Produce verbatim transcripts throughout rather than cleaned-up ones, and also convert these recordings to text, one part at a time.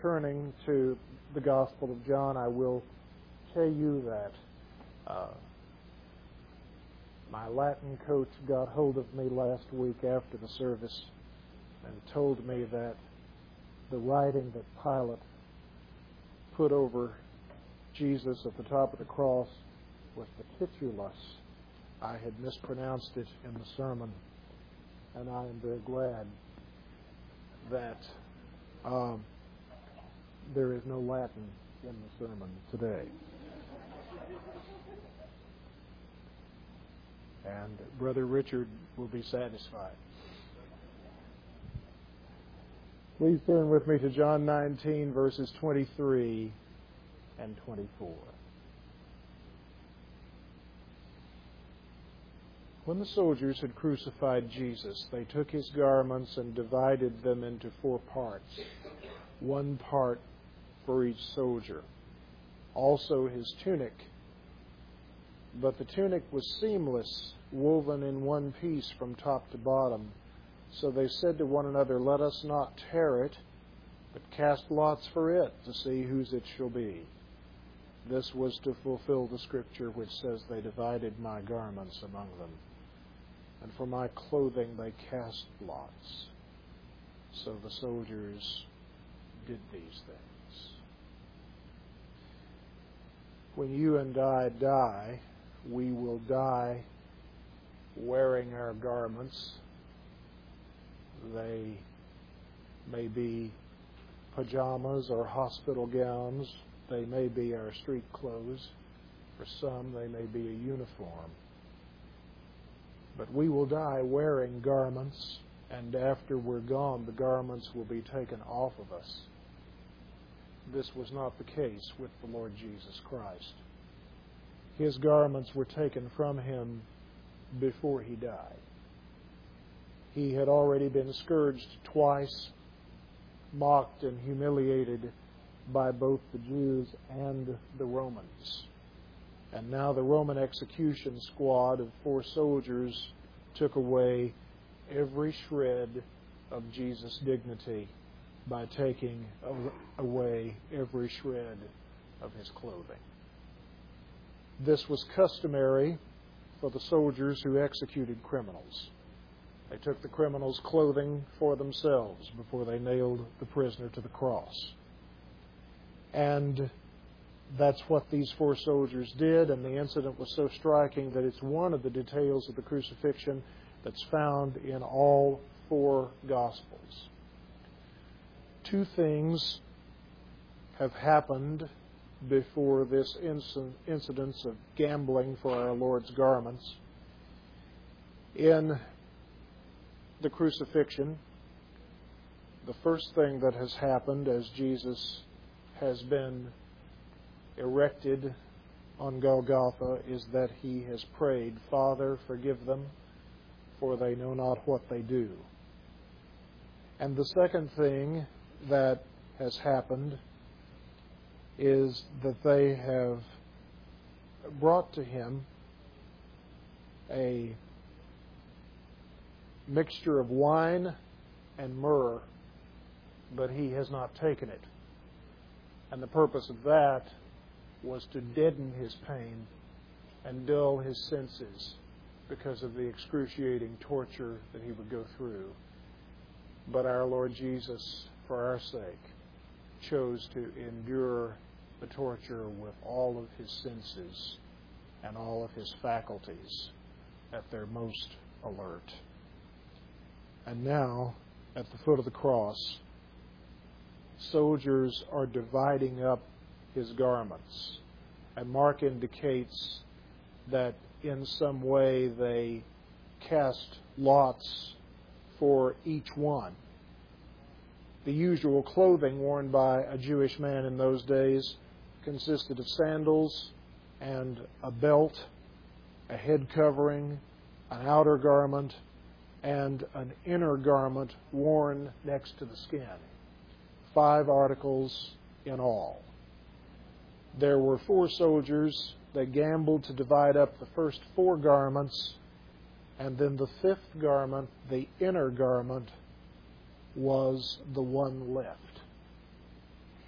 turning to the Gospel of John, I will tell you that uh, my Latin coach got hold of me last week after the service and told me that the writing that Pilate put over Jesus at the top of the cross was the titulus. I had mispronounced it in the sermon, and I am very glad that um, there is no Latin in the sermon today. And Brother Richard will be satisfied. Please turn with me to John nineteen, verses twenty-three and twenty-four. When the soldiers had crucified Jesus, they took his garments and divided them into four parts, one part for each soldier. Also his tunic. But the tunic was seamless, woven in one piece from top to bottom. So they said to one another, "Let us not tear it, but cast lots for it to see whose it shall be." This was to fulfill the scripture which says, "They divided my garments among them, and for my clothing they cast lots." So the soldiers did these things. When you and I die, we will die wearing our garments. They may be pajamas or hospital gowns. They may be our street clothes. For some, they may be a uniform. But we will die wearing garments, and after we're gone, the garments will be taken off of us. This was not the case with the Lord Jesus Christ. His garments were taken from him before he died. He had already been scourged twice, mocked and humiliated by both the Jews and the Romans. And now the Roman execution squad of four soldiers took away every shred of Jesus' dignity by taking away every shred of his clothing. This was customary for the soldiers who executed criminals. They took the criminal's clothing for themselves before they nailed the prisoner to the cross. And that's what these four soldiers did, and the incident was so striking that it's one of the details of the crucifixion that's found in all four Gospels. Two things have happened before this incident of gambling for our Lord's garments. In the crucifixion, the first thing that has happened as Jesus has been erected on Golgotha is that he has prayed, "Father, forgive them, for they know not what they do." And the second thing that has happened is that they have brought to him a mixture of wine and myrrh, but he has not taken it. And the purpose of that was to deaden his pain and dull his senses because of the excruciating torture that he would go through. But our Lord Jesus, for our sake, chose to endure the torture with all of his senses and all of his faculties at their most alert. And now, at the foot of the cross, soldiers are dividing up his garments. And Mark indicates that in some way they cast lots for each one. The usual clothing worn by a Jewish man in those days consisted of sandals and a belt, a head covering, an outer garment, and an inner garment worn next to the skin. Five articles in all. There were four soldiers. They gambled to divide up the first four garments, and then the fifth garment, the inner garment, was the one left.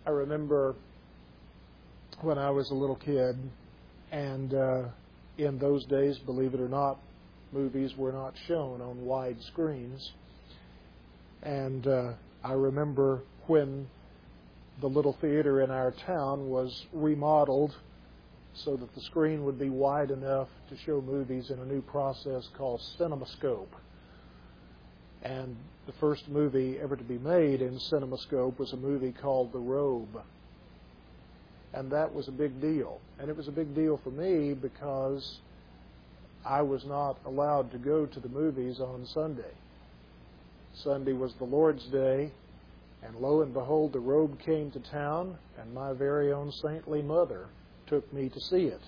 I remember when I was a little kid, and uh, in those days, believe it or not, movies were not shown on wide screens. And uh, I remember when the little theater in our town was remodeled so that the screen would be wide enough to show movies in a new process called CinemaScope. And the first movie ever to be made in CinemaScope was a movie called The Robe. And that was a big deal. And it was a big deal for me because I was not allowed to go to the movies on Sunday. Sunday was the Lord's Day, and lo and behold, The Robe came to town, and my very own saintly mother took me to see it.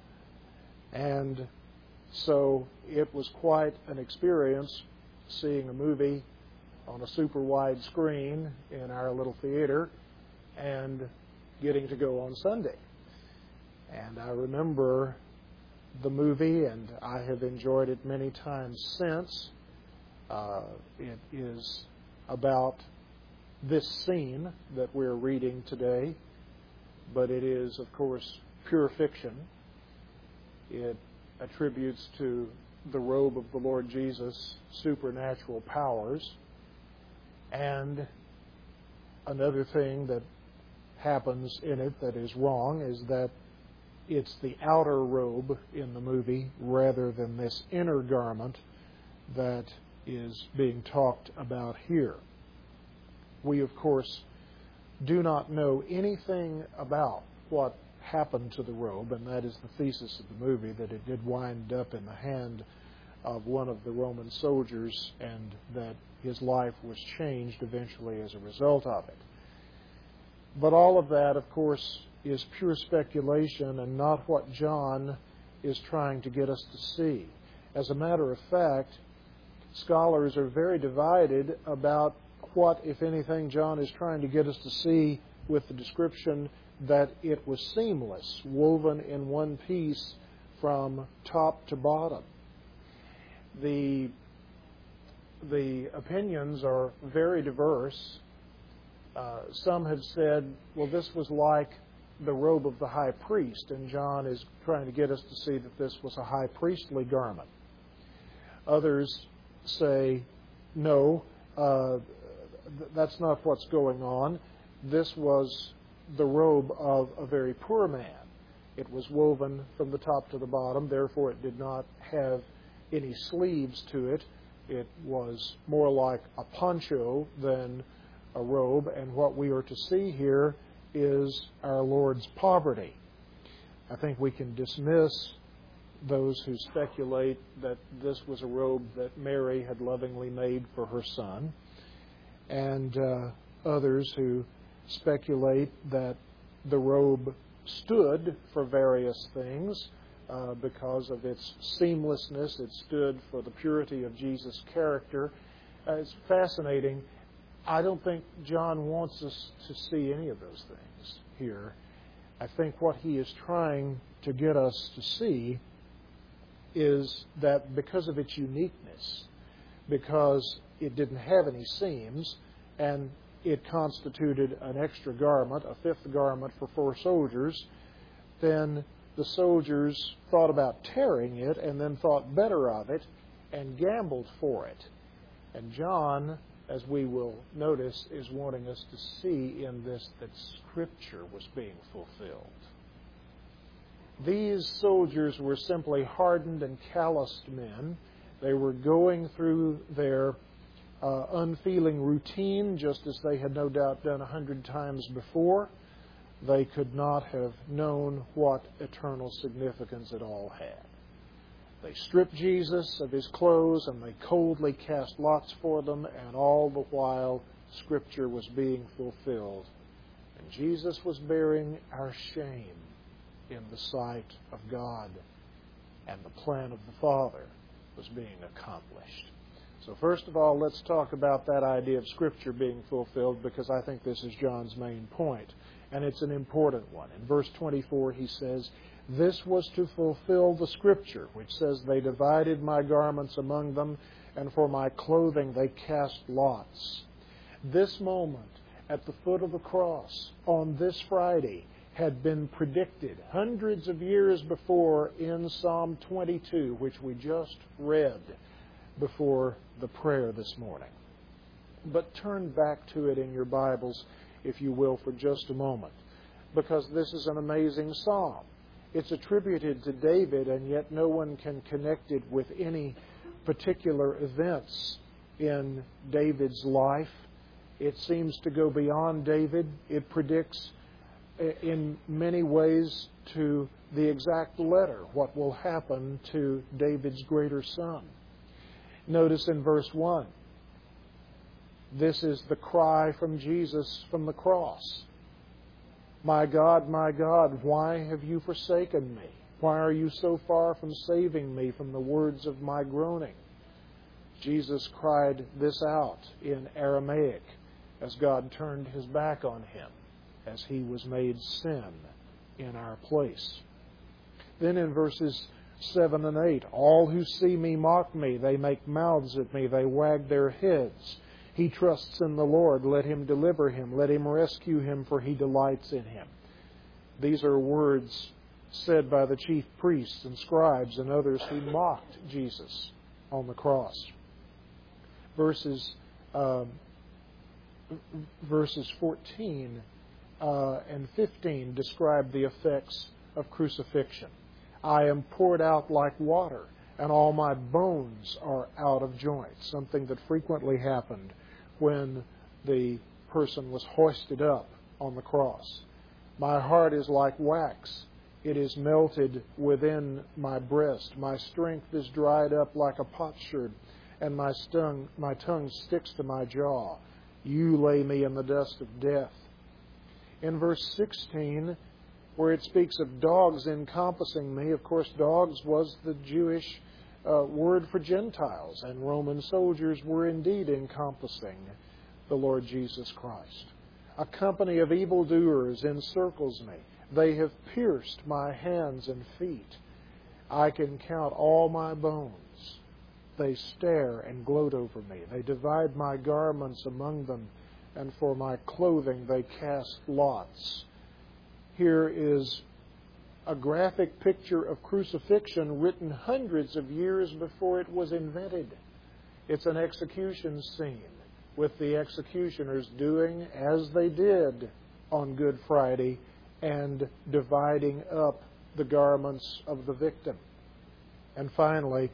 And so it was quite an experience seeing a movie on a super wide screen in our little theater and getting to go on Sunday. And I remember the movie, and I have enjoyed it many times since. Uh, it is about this scene that we're reading today, but it is, of course, pure fiction. It attributes to the robe of the Lord Jesus supernatural powers. And another thing that happens in it that is wrong is that it's the outer robe in the movie rather than this inner garment that is being talked about here. We, of course, do not know anything about what happened to the robe, and that is the thesis of the movie, that it did wind up in the hand of one of the Roman soldiers and that his life was changed eventually as a result of it. But all of that, of course, is pure speculation and not what John is trying to get us to see. As a matter of fact, scholars are very divided about what, if anything, John is trying to get us to see with the description that it was seamless, woven in one piece from top to bottom. The, the opinions are very diverse. Uh, some have said, well, this was like the robe of the high priest, and John is trying to get us to see that this was a high priestly garment. Others say, no, uh, th- that's not what's going on. This was the robe of a very poor man. It was woven from the top to the bottom, therefore it did not have any sleeves to it. It was more like a poncho than a robe, and what we are to see here is our Lord's poverty. I think we can dismiss those who speculate that this was a robe that Mary had lovingly made for her son, and uh, others who speculate that the robe stood for various things uh, because of its seamlessness. It stood for the purity of Jesus' character. Uh, it's fascinating. I don't think John wants us to see any of those things here. I think what he is trying to get us to see is that because of its uniqueness, because it didn't have any seams, and it constituted an extra garment, a fifth garment for four soldiers, then the soldiers thought about tearing it and then thought better of it and gambled for it. And John, as we will notice, is wanting us to see in this that Scripture was being fulfilled. These soldiers were simply hardened and calloused men. They were going through their uh, unfeeling routine, just as they had no doubt done a hundred times before. They could not have known what eternal significance it all had. They stripped Jesus of his clothes and they coldly cast lots for them, and all the while Scripture was being fulfilled. And Jesus was bearing our shame in the sight of God, and the plan of the Father was being accomplished. So first of all, let's talk about that idea of Scripture being fulfilled, because I think this is John's main point, and it's an important one. In verse twenty-four, he says, "This was to fulfill the Scripture, which says, 'They divided my garments among them, and for my clothing they cast lots.'" This moment, at the foot of the cross on this Friday had been predicted hundreds of years before in Psalm twenty-two, which we just read before the prayer this morning. But turn back to it in your Bibles, if you will, for just a moment, because this is an amazing psalm. It's attributed to David, and yet no one can connect it with any particular events in David's life. It seems to go beyond David. It predicts in many ways to the exact letter what will happen to David's greater son. Notice in verse one, this is the cry from Jesus from the cross. My God, my God, why have you forsaken me? Why are you so far from saving me from the words of my groaning? Jesus cried this out in Aramaic as God turned His back on Him, as He was made sin in our place. Then in verses seven and eight, all who see me mock me, they make mouths at me, they wag their heads. He trusts in the Lord, let Him deliver him, let Him rescue him, for He delights in him. These are words said by the chief priests and scribes and others who mocked Jesus on the cross. Verses uh, verses fourteen uh, and fifteen describe the effects of crucifixion. I am poured out like water, and all my bones are out of joint, something that frequently happened when the person was hoisted up on the cross. My heart is like wax. It is melted within my breast. My strength is dried up like a potsherd, and my, stung, my tongue sticks to my jaw. You lay me in the dust of death. In verse sixteen, where it speaks of dogs encompassing me, of course, dogs was the Jewish Uh, word for Gentiles, and Roman soldiers were indeed encompassing the Lord Jesus Christ. A company of evildoers encircles me. They have pierced my hands and feet. I can count all my bones. They stare and gloat over me. They divide my garments among them, and for my clothing they cast lots. Here is a graphic picture of crucifixion written hundreds of years before it was invented. It's an execution scene with the executioners doing as they did on Good Friday and dividing up the garments of the victim. And finally,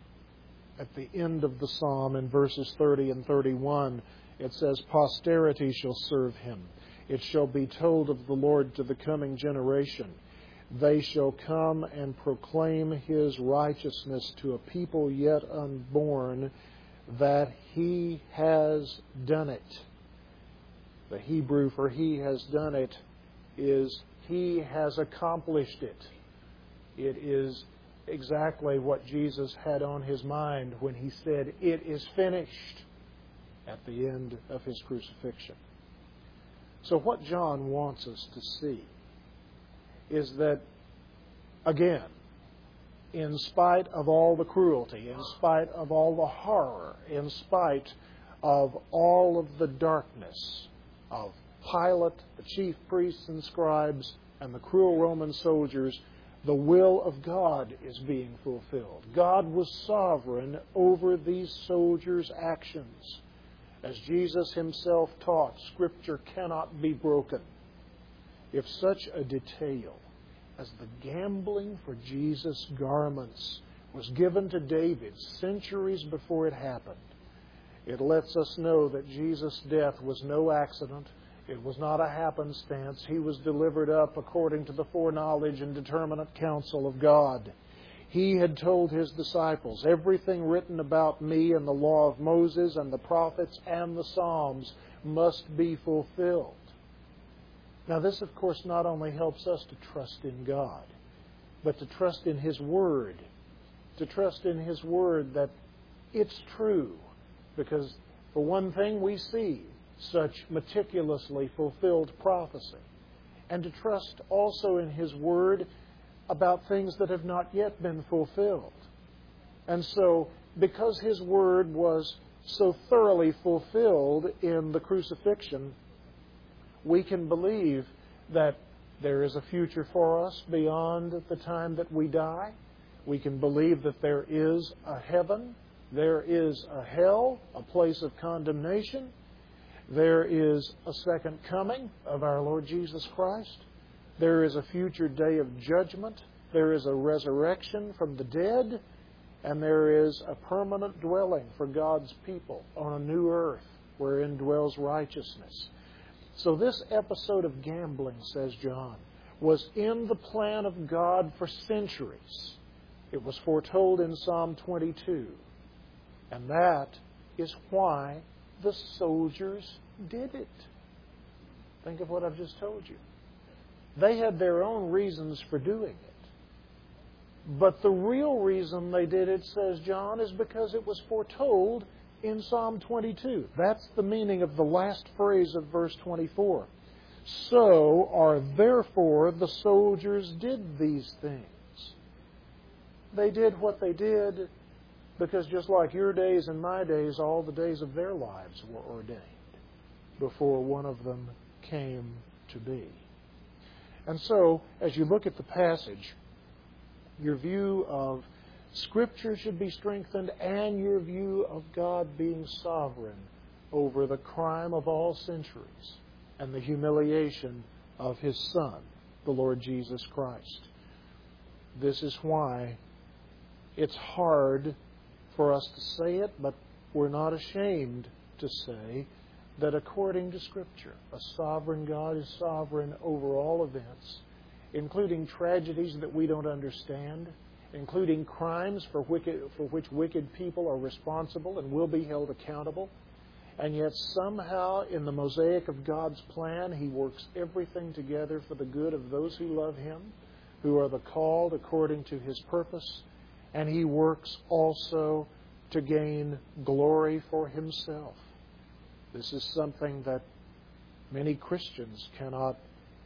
at the end of the psalm in verses thirty and thirty-one, it says, posterity shall serve him. It shall be told of the Lord to the coming generation. They shall come and proclaim His righteousness to a people yet unborn, that He has done it. The Hebrew for He has done it is He has accomplished it. It is exactly what Jesus had on His mind when He said, it is finished, at the end of His crucifixion. So what John wants us to see is that, again, in spite of all the cruelty, in spite of all the horror, in spite of all of the darkness of Pilate, the chief priests and scribes, and the cruel Roman soldiers, the will of God is being fulfilled. God was sovereign over these soldiers' actions. As Jesus Himself taught, Scripture cannot be broken. If such a detail as the gambling for Jesus' garments was given to David centuries before it happened, it lets us know that Jesus' death was no accident. It was not a happenstance. He was delivered up according to the foreknowledge and determinate counsel of God. He had told His disciples, everything written about me in the law of Moses and the prophets and the Psalms must be fulfilled. Now this, of course, not only helps us to trust in God, but to trust in His Word. To trust in His Word that it's true. Because, for one thing, we see such meticulously fulfilled prophecy. And to trust also in His Word about things that have not yet been fulfilled. And so, because His Word was so thoroughly fulfilled in the crucifixion, We can believe that there is a future for us beyond the time that we die. We can believe that there is a heaven, there is a hell, a place of condemnation. There is a second coming of our Lord Jesus Christ. There is a future day of judgment. There is a resurrection from the dead. And there is a permanent dwelling for God's people on a new earth wherein dwells righteousness. So this episode of gambling, says John, was in the plan of God for centuries. It was foretold in Psalm twenty-two. And that is why the soldiers did it. Think of what I've just told you. They had their own reasons for doing it. But the real reason they did it, says John, is because it was foretold in Psalm twenty-two. That's the meaning of the last phrase of verse twenty-four. So or therefore the soldiers did these things. They did what they did because just like your days and my days, all the days of their lives were ordained before one of them came to be. And so, as you look at the passage, your view of Scripture should be strengthened, and your view of God being sovereign over the crime of all centuries and the humiliation of His Son, the Lord Jesus Christ. This is why it's hard for us to say it, but we're not ashamed to say that according to Scripture, a sovereign God is sovereign over all events, including tragedies that we don't understand, including crimes for, wicked, for which wicked people are responsible and will be held accountable. And yet somehow in the mosaic of God's plan, He works everything together for the good of those who love Him, who are the called according to His purpose. And He works also to gain glory for Himself. This is something that many Christians cannot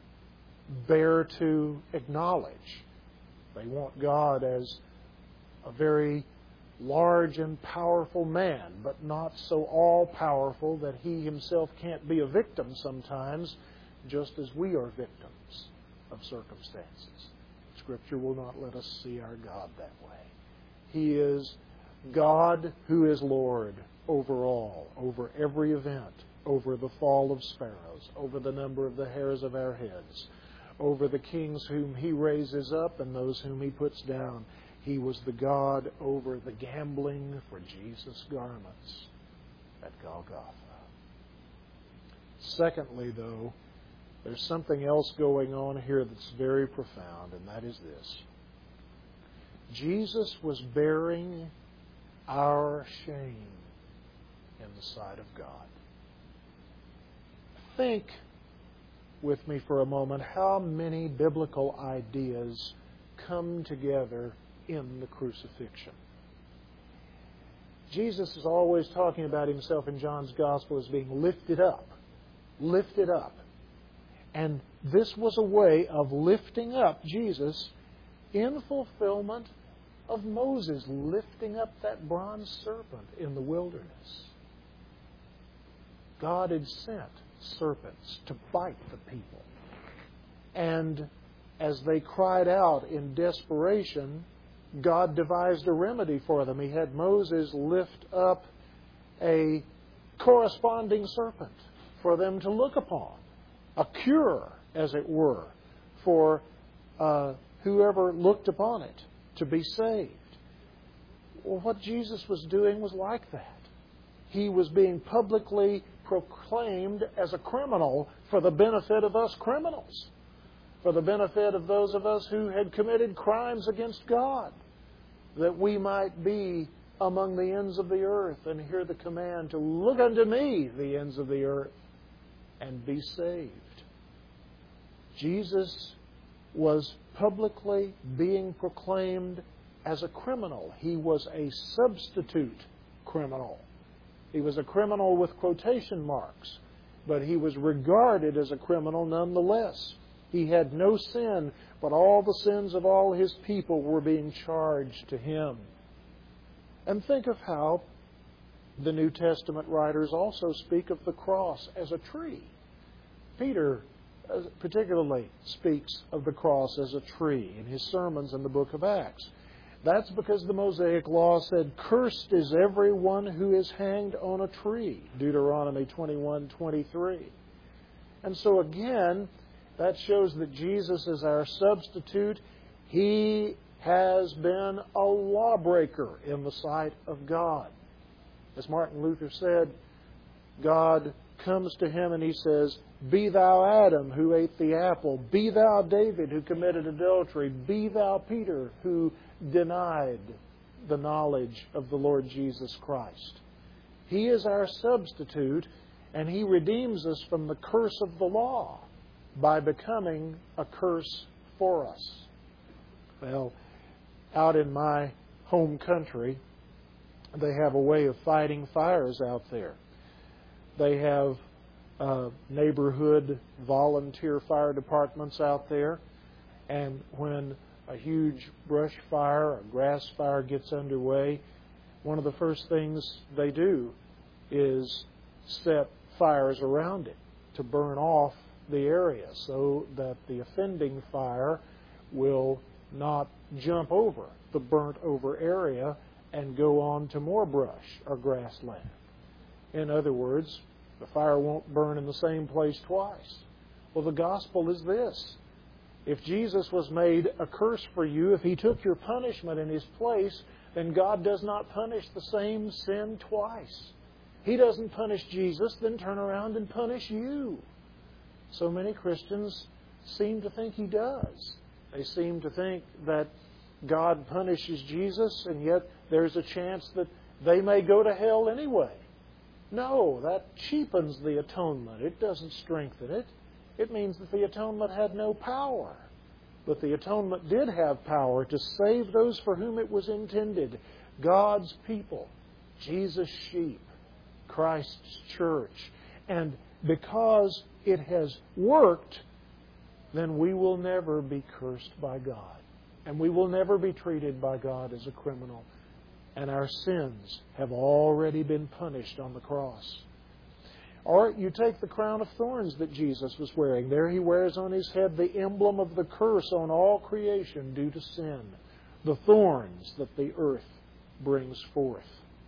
bear to acknowledge. They want God as a very large and powerful man, but not so all-powerful that He Himself can't be a victim sometimes, just as we are victims of circumstances. Scripture will not let us see our God that way. He is God who is Lord over all, over every event, over the fall of sparrows, over the number of the hairs of our heads, over the kings whom He raises up and those whom He puts down. He was the God over the gambling for Jesus' garments at Golgotha. Secondly, though, there's something else going on here that's very profound, and that is this. Jesus was bearing our shame in the sight of God. Think with me for a moment how many biblical ideas come together in the crucifixion. Jesus is always talking about Himself in John's Gospel as being lifted up. Lifted up. And this was a way of lifting up Jesus in fulfillment of Moses lifting up that bronze serpent in the wilderness. God had sent serpents to bite the people. And as they cried out in desperation, God devised a remedy for them. He had Moses lift up a corresponding serpent for them to look upon. A cure, as it were, for uh, whoever looked upon it to be saved. Well, what Jesus was doing was like that. He was being publicly proclaimed as a criminal for the benefit of us criminals, for the benefit of those of us who had committed crimes against God, that we might be among the ends of the earth and hear the command to look unto me, the ends of the earth, and be saved. Jesus was publicly being proclaimed as a criminal. He was a substitute criminal. He was a criminal with quotation marks, but he was regarded as a criminal nonetheless. He had no sin, but all the sins of all His people were being charged to Him. And think of how the New Testament writers also speak of the cross as a tree. Peter uh, particularly speaks of the cross as a tree in his sermons in the book of Acts. That's because the Mosaic Law said, "Cursed is everyone who is hanged on a tree," Deuteronomy twenty-one twenty-three. And so again, that shows that Jesus is our substitute. He has been a lawbreaker in the sight of God. As Martin Luther said, God comes to him and he says, "Be thou Adam who ate the apple. Be thou David who committed adultery. Be thou Peter who denied the knowledge of the Lord Jesus Christ." He is our substitute, and He redeems us from the curse of the law by becoming a curse for us. Well, out in my home country, they have a way of fighting fires out there. They have uh, neighborhood volunteer fire departments out there, and when a huge brush fire or grass fire gets underway, one of the first things they do is set fires around it to burn off the area so that the offending fire will not jump over the burnt over area and go on to more brush or grassland. In other words, the fire won't burn in the same place twice. Well, the gospel is this. If Jesus was made a curse for you, if He took your punishment in His place, then God does not punish the same sin twice. He doesn't punish Jesus, then turn around and punish you. So many Christians seem to think He does. They seem to think that God punishes Jesus, and yet there's a chance that they may go to hell anyway. No, that cheapens the atonement. It doesn't strengthen it. It means that the atonement had no power. But the atonement did have power to save those for whom it was intended. God's people, Jesus' sheep, Christ's church. And because it has worked, then we will never be cursed by God. And we will never be treated by God as a criminal. And our sins have already been punished on the cross. Or you take the crown of thorns that Jesus was wearing. There He wears on His head the emblem of the curse on all creation due to sin. The thorns that the earth brings forth.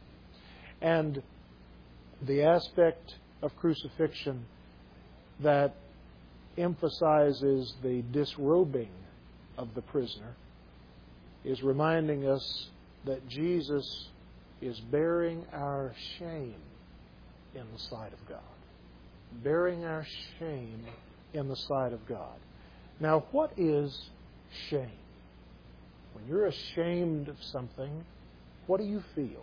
And the aspect of crucifixion that emphasizes the disrobing of the prisoner is reminding us that Jesus is bearing our shame in the sight of God. Bearing our shame in the sight of God. Now, what is shame? When you're ashamed of something, what do you feel?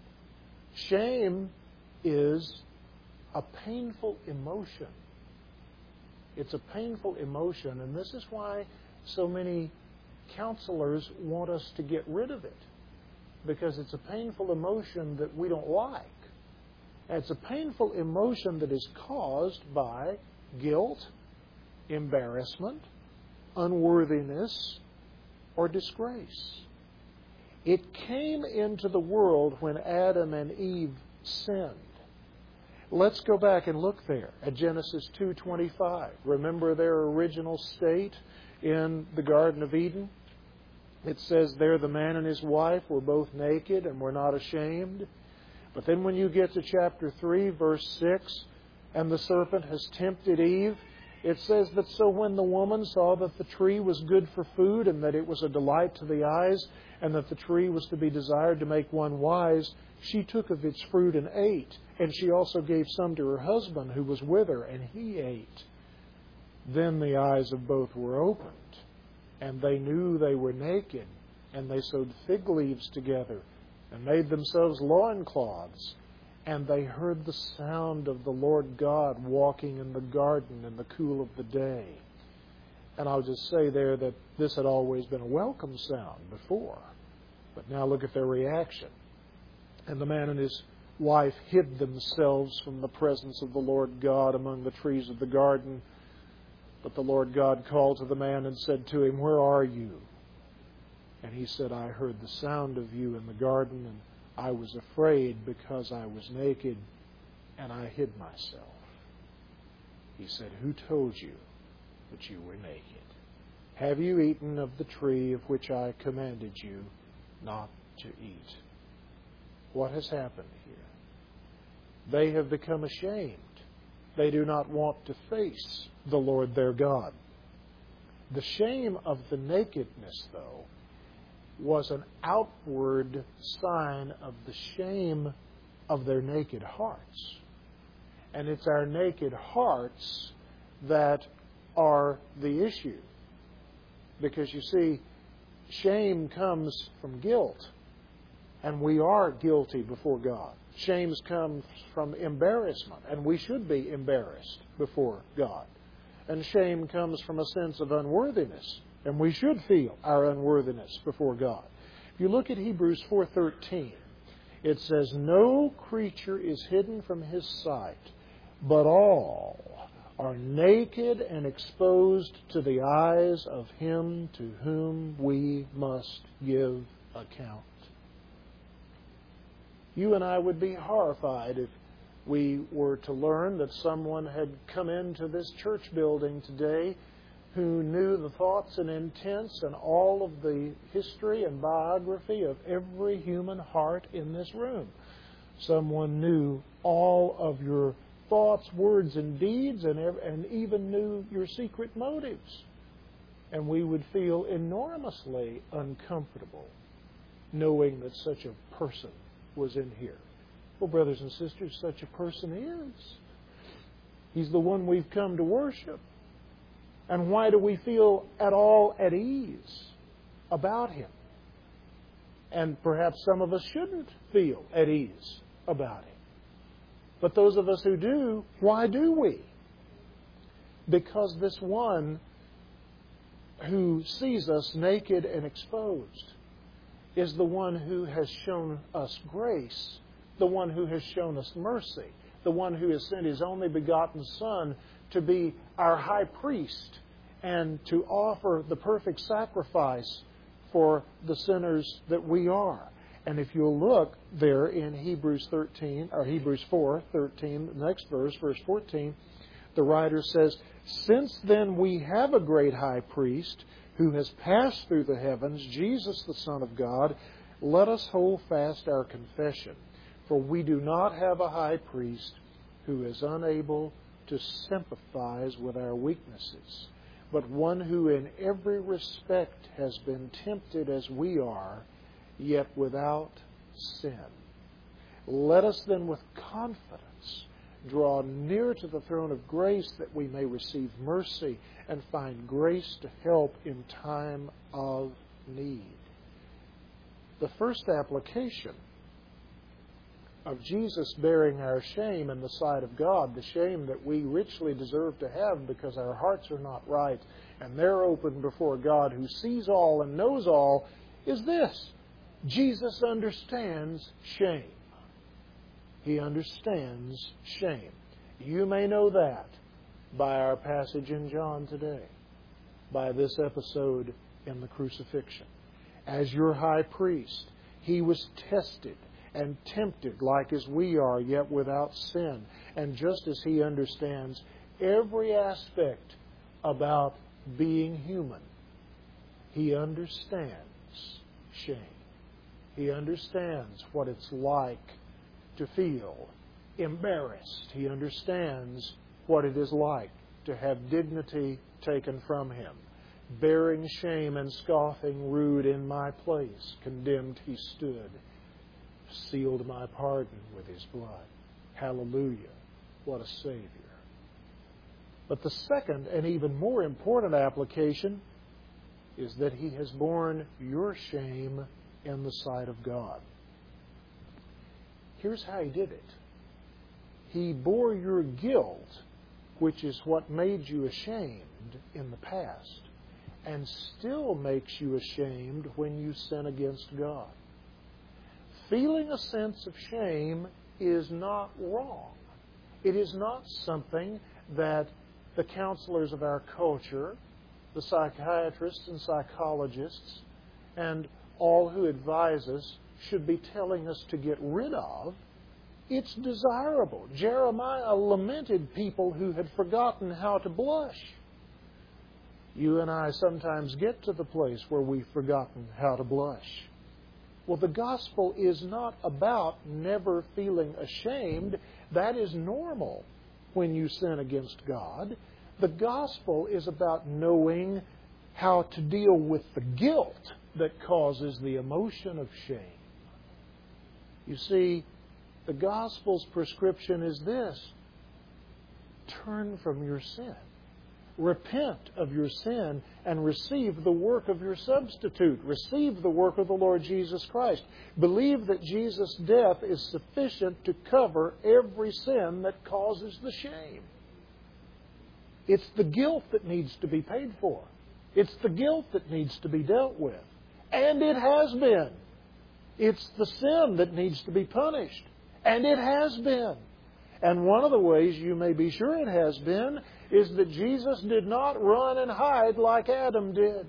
Shame is a painful emotion. It's a painful emotion, and this is why so many counselors want us to get rid of it. Because it's a painful emotion that we don't like. It's a painful emotion that is caused by guilt, embarrassment, unworthiness, or disgrace. It came into the world when Adam and Eve sinned. Let's go back and look there at Genesis two twenty-five. Remember their original state in the Garden of Eden? It says there the man and his wife were both naked and were not ashamed. But then when you get to chapter three, verse six, and the serpent has tempted Eve, it says that so when the woman saw that the tree was good for food and that it was a delight to the eyes and that the tree was to be desired to make one wise, she took of its fruit and ate. And she also gave some to her husband who was with her, and he ate. Then the eyes of both were opened, and they knew they were naked, and they sewed fig leaves together and made themselves loincloths. And they heard the sound of the Lord God walking in the garden in the cool of the day. And I'll just say there that this had always been a welcome sound before. But now look at their reaction. And the man and his wife hid themselves from the presence of the Lord God among the trees of the garden. But the Lord God called to the man and said to him, "Where are you?" And he said, "I heard the sound of you in the garden, and I was afraid because I was naked, and I hid myself." He said, "Who told you that you were naked? Have you eaten of the tree of which I commanded you not to eat?" What has happened here? They have become ashamed. They do not want to face the Lord their God. The shame of the nakedness, though, was an outward sign of the shame of their naked hearts. And it's our naked hearts that are the issue. Because you see, shame comes from guilt. And we are guilty before God. Shame comes from embarrassment. And we should be embarrassed before God. And shame comes from a sense of unworthiness. And we should feel our unworthiness before God. If you look at Hebrews four thirteen, it says, "No creature is hidden from His sight, but all are naked and exposed to the eyes of Him to whom we must give account." You and I would be horrified if we were to learn that someone had come into this church building today who knew the thoughts and intents and all of the history and biography of every human heart in this room. Someone knew all of your thoughts, words, and deeds, and, and even knew your secret motives. And we would feel enormously uncomfortable knowing that such a person was in here. Well, brothers and sisters, such a person is. He's the one we've come to worship. And why do we feel at all at ease about Him? And perhaps some of us shouldn't feel at ease about Him. But those of us who do, why do we? Because this one who sees us naked and exposed is the one who has shown us grace, the one who has shown us mercy, the one who has sent His only begotten Son to be our high priest and to offer the perfect sacrifice for the sinners that we are. And if you'll look there in Hebrews thirteen, or Hebrews four thirteen, the next verse, verse fourteen, the writer says, "Since then we have a great high priest who has passed through the heavens, Jesus the Son of God, let us hold fast our confession. For we do not have a high priest who is unable to sympathize with our weaknesses, but one who in every respect has been tempted as we are, yet without sin. Let us then with confidence draw near to the throne of grace that we may receive mercy and find grace to help in time of need." The first application of Jesus bearing our shame in the sight of God, the shame that we richly deserve to have because our hearts are not right and they're open before God who sees all and knows all, is this: Jesus understands shame. He understands shame. You may know that by our passage in John today, by this episode in the crucifixion. As your high priest, He was tested and tempted like as we are, yet without sin. And just as He understands every aspect about being human, He understands shame. He understands what it's like to feel embarrassed. He understands what it is like to have dignity taken from Him. Bearing shame and scoffing rude in my place, condemned He stood, sealed my pardon with His blood. Hallelujah. What a Savior. But the second and even more important application is that He has borne your shame in the sight of God. Here's how He did it. He bore your guilt, which is what made you ashamed in the past, and still makes you ashamed when you sin against God. Feeling a sense of shame is not wrong. It is not something that the counselors of our culture, the psychiatrists and psychologists, and all who advise us should be telling us to get rid of. It's desirable. Jeremiah lamented people who had forgotten how to blush. You and I sometimes get to the place where we've forgotten how to blush. Well, the gospel is not about never feeling ashamed. That is normal when you sin against God. The gospel is about knowing how to deal with the guilt that causes the emotion of shame. You see, the gospel's prescription is this: turn from your sin. Repent of your sin and receive the work of your substitute. Receive the work of the Lord Jesus Christ. Believe that Jesus' death is sufficient to cover every sin that causes the shame. It's the guilt that needs to be paid for. It's the guilt that needs to be dealt with. And it has been. It's the sin that needs to be punished. And it has been. And one of the ways you may be sure it has been is that Jesus did not run and hide like Adam did.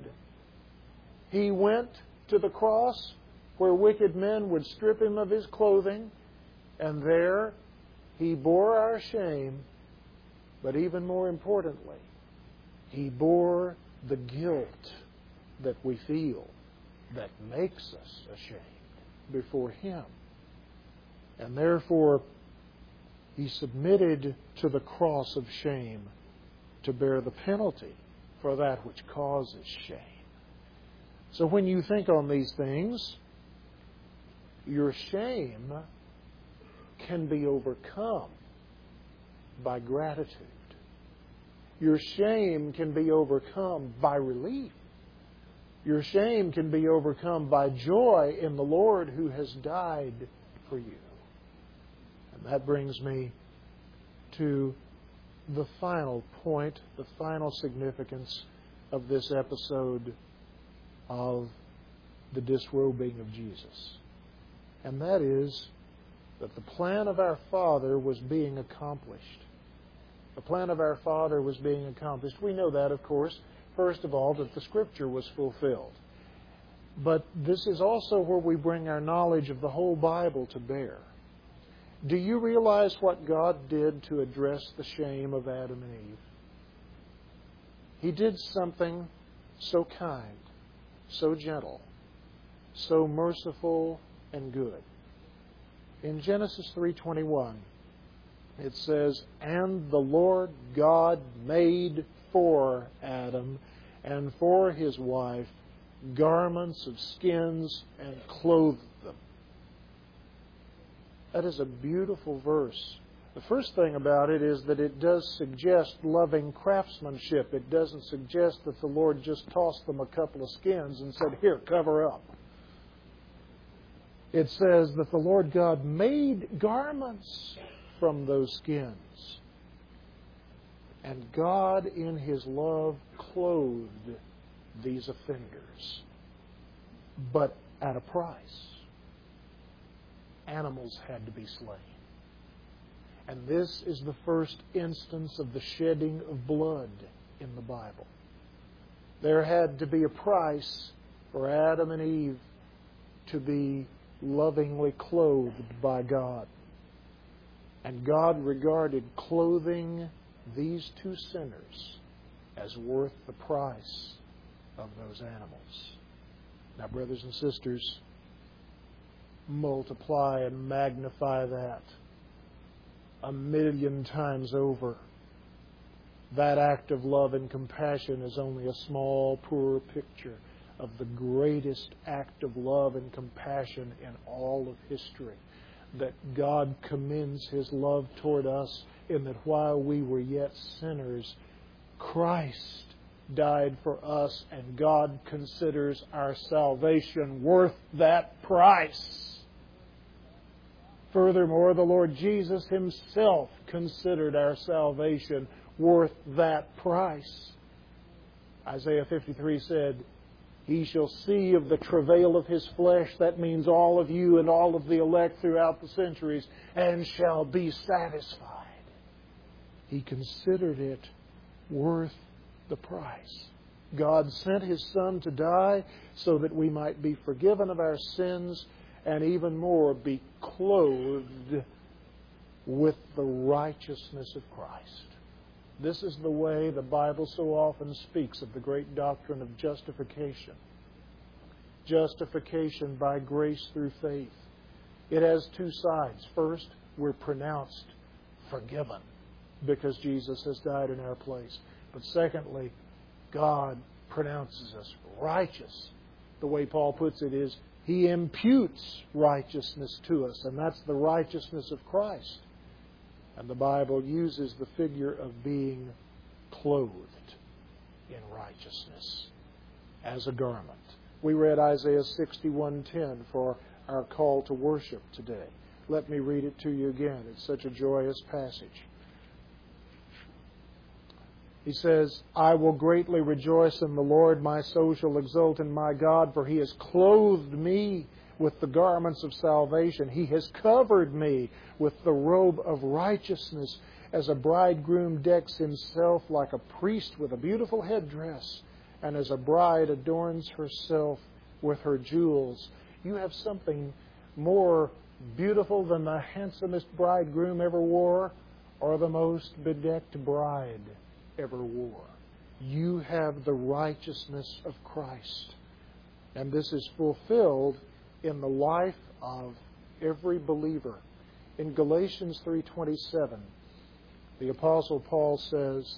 He went to the cross where wicked men would strip Him of His clothing, and there He bore our shame, but even more importantly, He bore the guilt that we feel that makes us ashamed before Him. And therefore, He submitted to the cross of shame to bear the penalty for that which causes shame. So when you think on these things, your shame can be overcome by gratitude. Your shame can be overcome by relief. Your shame can be overcome by joy in the Lord who has died for you. And that brings me to the final point, the final significance of this episode of the disrobing of Jesus. And that is that the plan of our Father was being accomplished. The plan of our Father was being accomplished. We know that, of course, first of all, that the Scripture was fulfilled. But this is also where we bring our knowledge of the whole Bible to bear. Do you realize what God did to address the shame of Adam and Eve? He did something so kind, so gentle, so merciful and good. In Genesis three twenty-one, it says, "And the Lord God made for Adam and for his wife garments of skins and clothed them." That is a beautiful verse. The first thing about it is that it does suggest loving craftsmanship. It doesn't suggest that the Lord just tossed them a couple of skins and said, "Here, cover up." It says that the Lord God made garments from those skins. And God, in His love, clothed these offenders, but at a price. Animals had to be slain. And this is the first instance of the shedding of blood in the Bible. There had to be a price for Adam and Eve to be lovingly clothed by God. And God regarded clothing these two sinners as worth the price of those animals. Now, brothers and sisters, multiply and magnify that a million times over. That act of love and compassion is only a small, poor picture of the greatest act of love and compassion in all of history. That God commends His love toward us in that while we were yet sinners, Christ died for us, and God considers our salvation worth that price. Furthermore, the Lord Jesus Himself considered our salvation worth that price. Isaiah fifty-three said, "He shall see of the travail of His flesh," that means all of you and all of the elect throughout the centuries, "and shall be satisfied." He considered it worth the price. God sent His Son to die so that we might be forgiven of our sins and even more be clothed with the righteousness of Christ. This is the way the Bible so often speaks of the great doctrine of justification. Justification by grace through faith. It has two sides. First, we're pronounced forgiven because Jesus has died in our place. But secondly, God pronounces us righteous. The way Paul puts it is, He imputes righteousness to us, and that's the righteousness of Christ. And the Bible uses the figure of being clothed in righteousness as a garment. We read Isaiah sixty-one ten for our call to worship today. Let me read it to you again. It's such a joyous passage. He says, I will greatly rejoice in the Lord. My soul shall exult in my God, for He has clothed me with the garments of salvation. He has covered me with the robe of righteousness, as a bridegroom decks himself like a priest with a beautiful headdress, and as a bride adorns herself with her jewels. You have something more beautiful than the handsomest bridegroom ever wore, or the most bedecked bride ever wore. You have the righteousness of Christ. And this is fulfilled in the life of every believer. In Galatians three twenty-seven, the Apostle Paul says,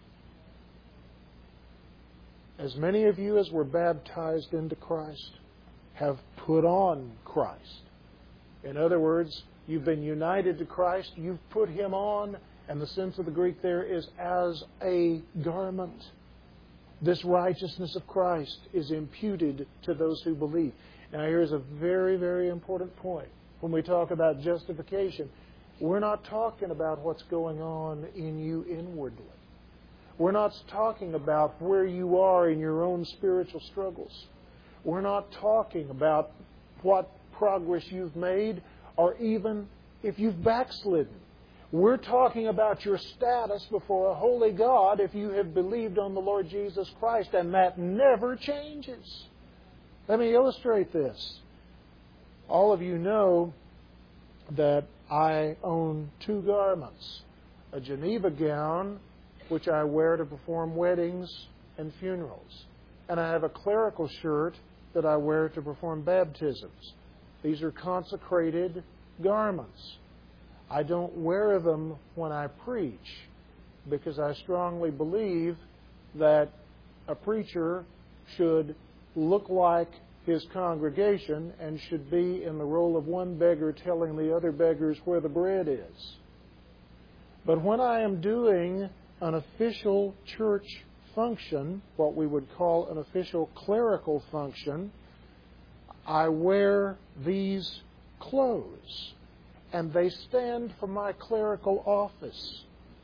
as many of you as were baptized into Christ have put on Christ. In other words, you've been united to Christ, you've put Him on, and the sense of the Greek there is as a garment. This righteousness of Christ is imputed to those who believe. Now here's a very, very important point. When we talk about justification, we're not talking about what's going on in you inwardly. We're not talking about where you are in your own spiritual struggles. We're not talking about what progress you've made or even if you've backslidden. We're talking about your status before a holy God if you have believed on the Lord Jesus Christ, and that never changes. Let me illustrate this. All of you know that I own two garments. A Geneva gown, which I wear to perform weddings and funerals. And I have a clerical shirt that I wear to perform baptisms. These are consecrated garments. I don't wear them when I preach because I strongly believe that a preacher should look like his congregation and should be in the role of one beggar telling the other beggars where the bread is. But when I am doing an official church function, what we would call an official clerical function, I wear these clothes, and they stand for my clerical office.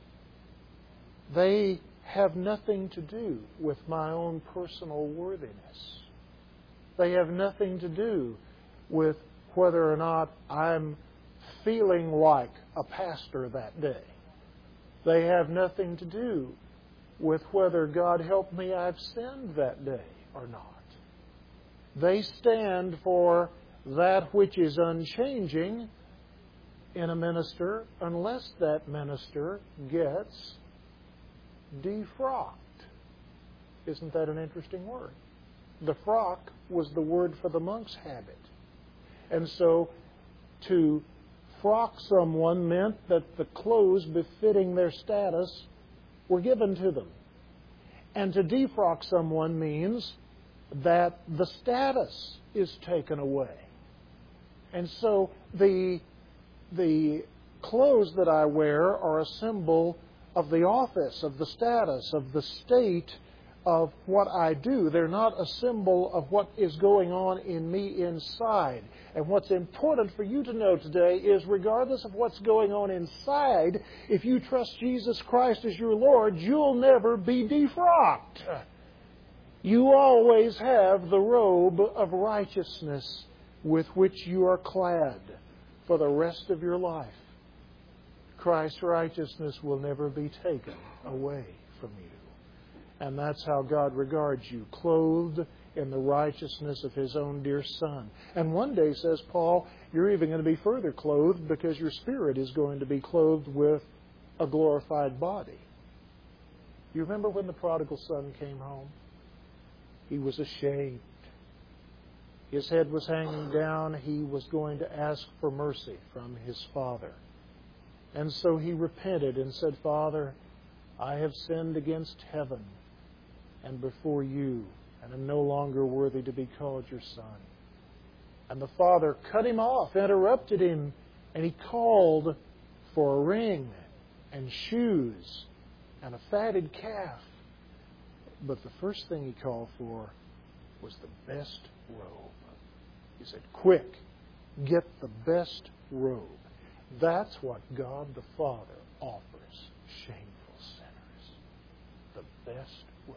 They have nothing to do with my own personal worthiness. They have nothing to do with whether or not I'm feeling like a pastor that day. They have nothing to do with whether, God help me, I've sinned that day or not. They stand for that which is unchanging in a minister unless that minister gets defrocked. Isn't that an interesting word? The frock was the word for the monk's habit. And so to frock someone meant that the clothes befitting their status were given to them. And to defrock someone means that the status is taken away. And so the, the clothes that I wear are a symbol of the office, of the status, of the state of what I do. They're not a symbol of what is going on in me inside. And what's important for you to know today is, regardless of what's going on inside, if you trust Jesus Christ as your Lord, you'll never be defrocked. You always have the robe of righteousness with which you are clad for the rest of your life. Christ's righteousness will never be taken away from you. And that's how God regards you, clothed in the righteousness of His own dear Son. And one day, says Paul, you're even going to be further clothed because your spirit is going to be clothed with a glorified body. You remember when the prodigal son came home? He was ashamed. His head was hanging down. He was going to ask for mercy from his father. And so he repented and said, Father, I have sinned against heaven and before you, and am no longer worthy to be called your son. And the father cut him off, interrupted him, and he called for a ring and shoes and a fatted calf. But the first thing he called for was the best robe. He said, quick, get the best robe. That's what God the Father offers shameful sinners. The best robe.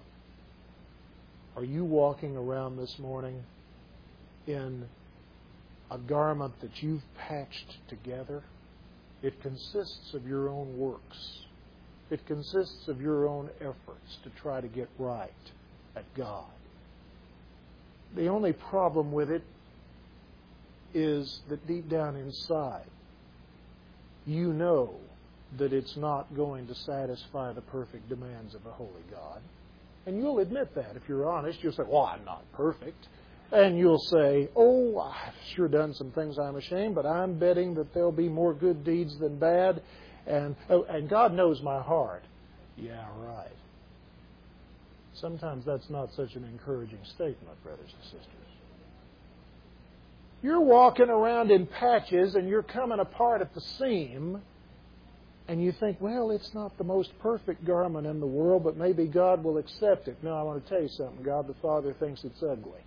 Are you walking around this morning in a garment that you've patched together? It consists of your own works. It consists of your own efforts to try to get right at God. The only problem with it is that deep down inside, you know that it's not going to satisfy the perfect demands of a holy God. And you'll admit that. If you're honest, you'll say, well, I'm not perfect. And you'll say, oh, I've sure done some things I'm ashamed, but I'm betting that there'll be more good deeds than bad. And, oh, and God knows my heart. Yeah, right. Sometimes that's not such an encouraging statement, brothers and sisters. You're walking around in patches and you're coming apart at the seam, and you think, well, it's not the most perfect garment in the world, but maybe God will accept it. No, I want to tell you something. God the Father thinks it's ugly.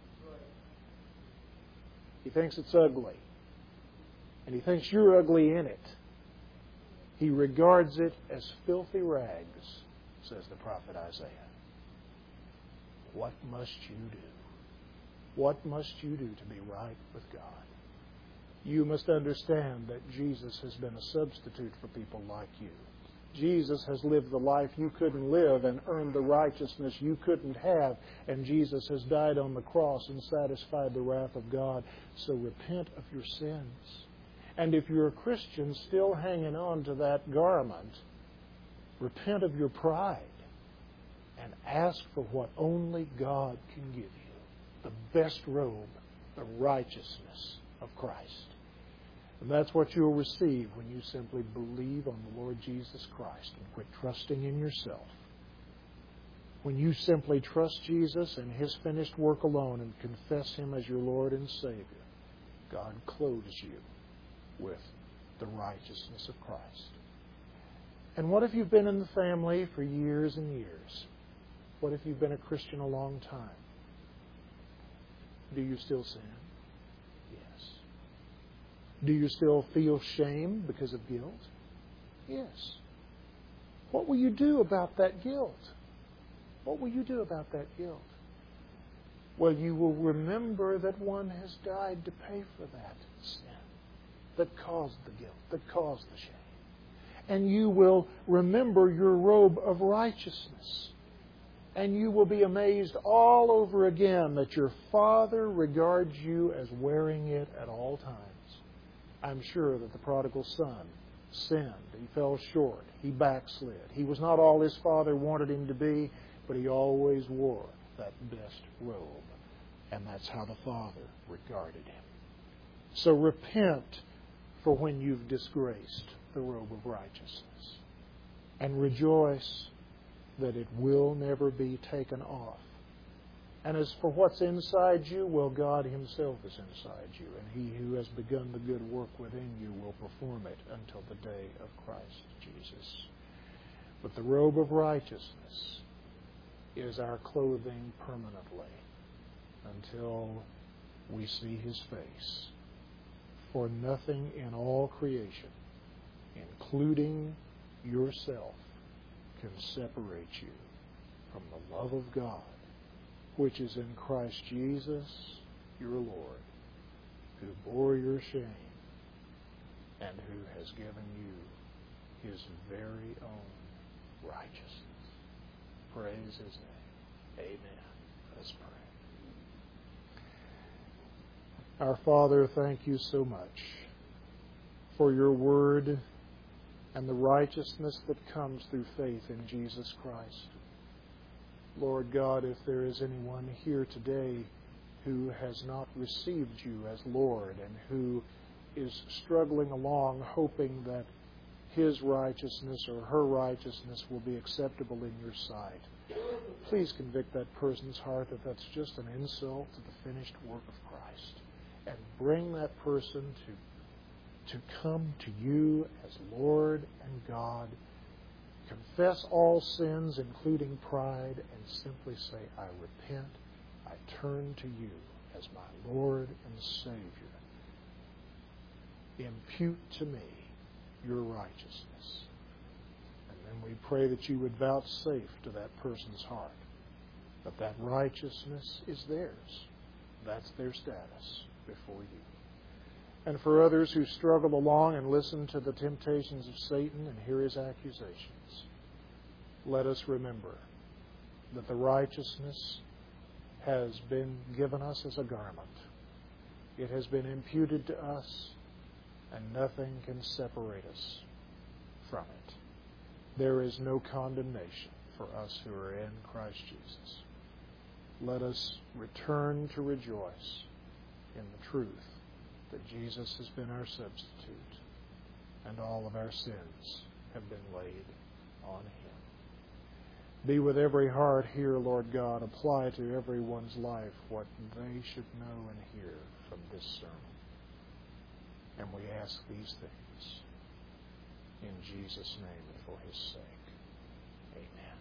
He thinks it's ugly. And He thinks you're ugly in it. He regards it as filthy rags, says the prophet Isaiah. What must you do? What must you do to be right with God? You must understand that Jesus has been a substitute for people like you. Jesus has lived the life you couldn't live and earned the righteousness you couldn't have. And Jesus has died on the cross and satisfied the wrath of God. So repent of your sins. And if you're a Christian still hanging on to that garment, repent of your pride and ask for what only God can give you. The best robe, the righteousness of Christ. And that's what you'll receive when you simply believe on the Lord Jesus Christ and quit trusting in yourself. When you simply trust Jesus and His finished work alone and confess Him as your Lord and Savior, God clothes you with the righteousness of Christ. And what if you've been in the family for years and years? What if you've been a Christian a long time? Do you still sin? Yes. Do you still feel shame because of guilt? Yes. What will you do about that guilt? What will you do about that guilt? Well, you will remember that one has died to pay for that sin that caused the guilt, that caused the shame. And you will remember your robe of righteousness. And you will be amazed all over again that your Father regards you as wearing it at all times. I'm sure that the prodigal son sinned. He fell short. He backslid. He was not all his father wanted him to be, but he always wore that best robe. And that's how the Father regarded him. So repent for when you've disgraced the robe of righteousness. And rejoice that it will never be taken off. And as for what's inside you, well, God Himself is inside you. And He who has begun the good work within you will perform it until the day of Christ Jesus. But the robe of righteousness is our clothing permanently until we see His face. For nothing in all creation, including yourself, can separate you from the love of God, which is in Christ Jesus, your Lord, who bore your shame and who has given you His very own righteousness. Praise His name. Amen. Let's pray. Our Father, thank you so much for your word and the righteousness that comes through faith in Jesus Christ. Lord God, if there is anyone here today who has not received you as Lord and who is struggling along hoping that his righteousness or her righteousness will be acceptable in your sight, please convict that person's heart that that's just an insult to the finished work of Christ, and bring that person to, to come to you as Lord and God, confess all sins, including pride, and simply say, I repent, I turn to you as my Lord and Savior. Impute to me your righteousness. And then we pray that you would vouchsafe to that person's heart that that righteousness is theirs. That's their status before you. And for others who struggle along and listen to the temptations of Satan and hear his accusations, let us remember that the righteousness has been given us as a garment. It has been imputed to us, and nothing can separate us from it. There is no condemnation for us who are in Christ Jesus. Let us return to rejoice in the truth that Jesus has been our substitute, and all of our sins have been laid on Him. Be with every heart here, Lord God. Apply to everyone's life what they should know and hear from this sermon. And we ask these things in Jesus' name and for His sake. Amen.